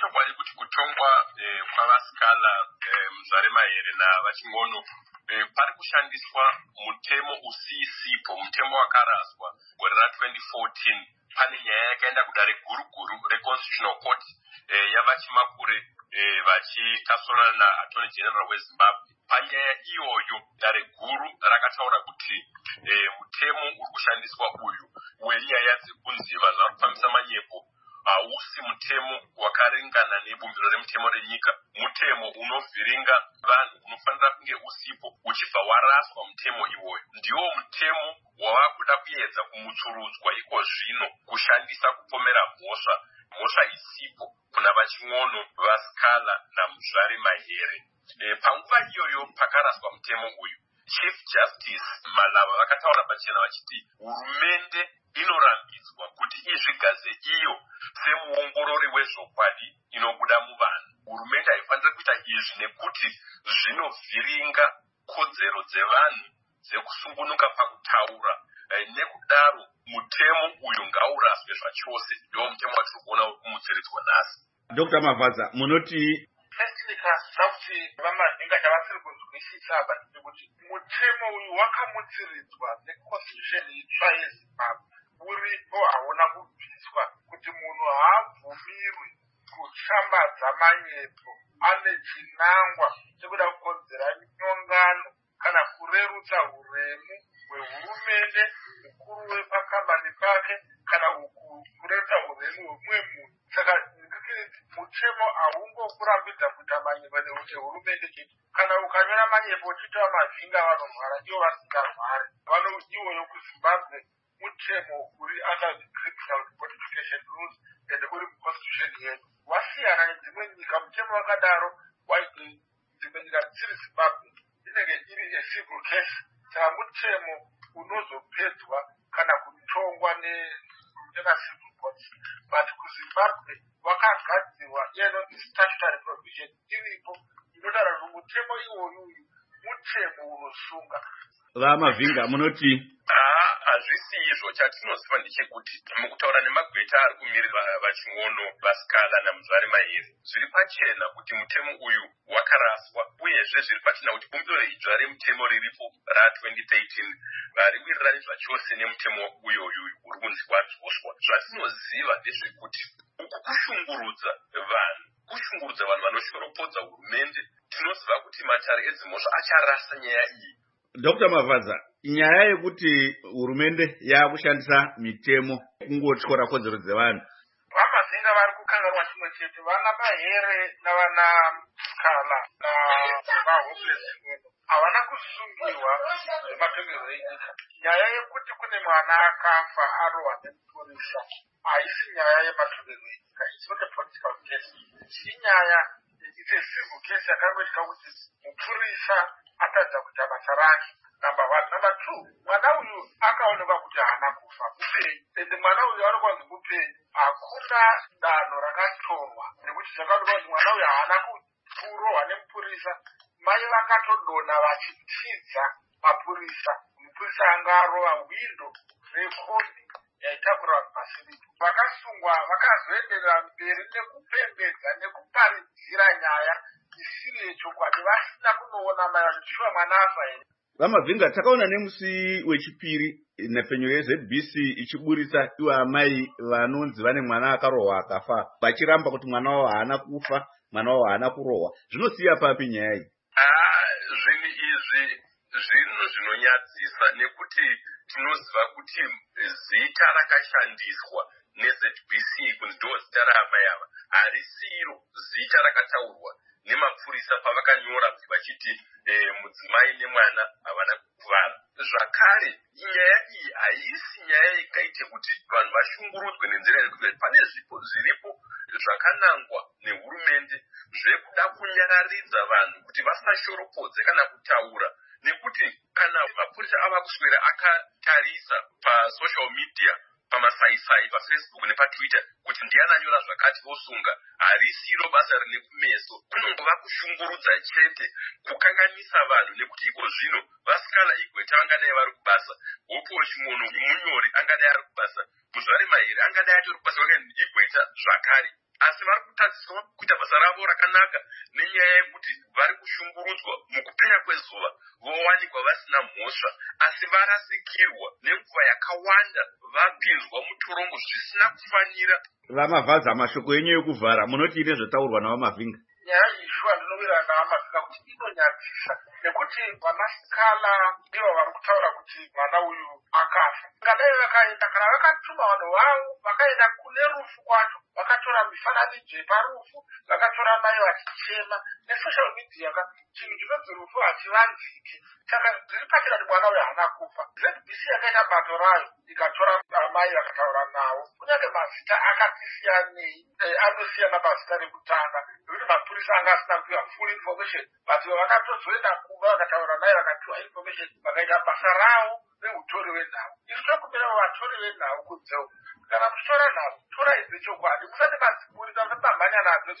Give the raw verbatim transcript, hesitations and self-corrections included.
ichokwadi kuti kutongwa kwavasikala Muzvare Mahere navaching'ono pari kushandiswa mutemo usisipo, mutemo wakaraswa gore ra twenty fourteen. Pane nyaya yakaenda kudare guruguru reConstitutional Court yavachimakure vachitasurana naAttorney General weZimbabwe. Panyaya iyoyo dare guru rakataura kuti mutemo uri kushandiswa uyu wenyaya dzekunzi vanhu varikufambisa manyepo hausi mutemo wakaringana nebumbiro remutemo renyika, mutemo unovhiringa vanhu unofanira kunge usipo uchibva waraswa mutemo iwoyo. Ndiwo mutemo wavakuda kuedza kumutsurudzwa iko zvino kushandisa kupomera mhosva mhosva isipo kuna vaching'ono, vasikala naMuzvare Mahere. E, panguva iyoyo pakaraswa mutemo uyu, Chief Justice Malava vakataura pachena vachiti hurumende inorambidzwa kuti izvigadze iyo semuongorori wezvokwadi inobuda muvanhu. Hurumende haifaniri kuita izvi nekuti zvinovhiringa kodzero dzevanhu dzekusungunuka pakutaura. E, nekudaro mutemo uyu ngauraswe zvachose. Ndiwo mutemo watiri kuona kumutsiridzwa nhasi. Doctor Mavhadza, munoti Firstly, kana kuti vamazinga chavasiri kuzwisisa kuti mutemo uyu wakamutsiridzwa neconstitution itsva yeZimbabwe uripo, hauna kubviswa, kuti munhu haabvumirwi kushambadza manyepo ane chinangwa chekuda kukonzera nyongano kana kurerutsa huremu hwehurumende, mukuru wepakambani pake, kana kurerutsa huremu hwemumwe munhu. Saka mutemo haungokurambidza kuita manyepo nehurumende chete. Kana ukanyora manyepo uchitaura mazinga vanorwara, ivo vasingarwari. Vano iwoyo kuZimbabwe mutemo uri under the criminal codification rules and uri muconstitution yedu. Wasiyana nedzimwe nyika, mutemo wakadaro waiti dzimwe nyika dzisiri Zimbabwe inenge iri a civil case. Saka mutemo unozopedzwa kana kutongwa nemacivil courts. But kuZimbabwe wakagadzirwa inonzi statutory provision iripo inotaura kuti mutemo iwoyu mutemo unosunga. Vamavinga, munoti hazvisi izvo. Chatinoziva ndechekuti mukutaura nemagweta ari kumirira vaching'ono, vasikala naMuzvare Mahere, zviri pachena kuti mutemo uyu wakaraswa, uyezve zviri pachena kuti bumbiro idzva remutemo riripo ra twenty thirteen variwirirani zvachose nemutemo uyoyu uri kunzi wadzoswa. Zvatinoziva ndezvekuti uku kushungurudza vanhu, kushungurudza vanhu vanoshoropodza hurumende. Tinoziva kuti matare edzimhosva acharasa nyaya iyi. Doctor Mavhadza, nyaya yekuti hurumende yakushandisa mitemo kungotyora kodzero dzevanhu, vamazinga vari kukanganwa chimwe chete. Vana Mahere navana Kala navahopeless havana kusungiwa zvematongerwo enyika. Nyaya yekuti kune mwana akafa arohwa nemupurisa haisi nyaya yematongerwo enyika. It's not a political case. Inyaya it's a civil case yakangoitika kuti mupurisa atadza kuita basa rake. Number one. Number two, mwana uyu akaonekwa kuti haana kufa, mupenyu. Ende mwana uyu anokwanzi mupenyu. Hakuna danho rakatorwa nekuti zvakaonekwa kuti mwana uyu haana kurohwa nemupurisa. Mai vakatodonha vachitidza mapurisa. Mupurisa anga arova windo rekoni yaitakura mafasiriti. Vakasungwa vakazoenderera mberi nekupembedza nekuparidzira nyaya isiri yechokwadi, vasina kunoona mai vachishuva mwana afa here. Vamavinga, takaona nemusi wechipiri nhepfenyo yeZ B C ichiburisa iwo amai vanonzi vane mwana akarohwa akafa, vachiramba kuti mwana wavo haana kufa, mwana wavo haana kurohwa. Zvinosiya papi nyaya iyi? Zvinhu izvi zvinhu zvinonyadzisa nekuti tinoziva kuti zita rakashandiswa neZ B C kunzi ndo zita raamai ava harisiro zita rakataurwa nemapurisa pavakanyora vachiti mudzimai nemwana havana kukuvara. Zvakare nyaya iyi haisi nyaya ikaite kuti vanhu vashungurudzwe nenzira yekuti pane zvipo zviripo zvakanangwa nehurumende zvekuda kunyararidza vanhu kuti vasashoropodze kana kutaura, nekuti kana mapurisa ava kuswera akatarisa pasocial media, pamasaisai, pafacebook nepatwitter kuti ndiani anyora zvakati vosunga, harisiro basa rine kumeso. Kunongova kushungurudza chete, kukanganisa vanhu, nekuti iko zvino vasikala igweta vangadai vari kubasa, Hope Chimwono munyori angadai ari kubasa, Muzvare Mahere angadai atori kubasa, igweta zvakare. asi vari kutarisirwa kuita basa ravo rakanaka nenyaya yekuti vari kushungurudzwa mukupenya kwezuva vowanikwa vasina mhosva asi varasikirwa nenguva yakawanda vapinzwa mutorongo zvisina kufanira. Vamavhaza mashoko enyu ekuvhara munoti nezvataurwa navamavhinga. Nyaya iyi shuwa ndinowirirana navamavhinga kuti inonyadzisa nekuti vanasikala ndivo vari kutaura kuti mwana uyu akafa. Ngadai vakaenda kana vakatuma vanhu vavo vakaenda kune rufu kwacho vakatora mifananidzo yeparufu vakatora mai vachichema nesocial media ka chinhu chinonzi rufu hachivanziki. Saka zviri pachira kuti mwana uyu haana kufa. Z B C yakaita bato rayo ikatora mai vakataura navo kunyange mazita akati siyanei anosiyana mazita rekutanga nekuti mapurisa anga asina kupiwa full information but vakatozoenda kuva vakataura naye vakapiwa information vakaita basa ravo neutori wenhau. Isu tokupira vatori venhau kunzeu kana muchitora nhau tora idzi chokwadi musati madzipurisa musati mamhanya nadzo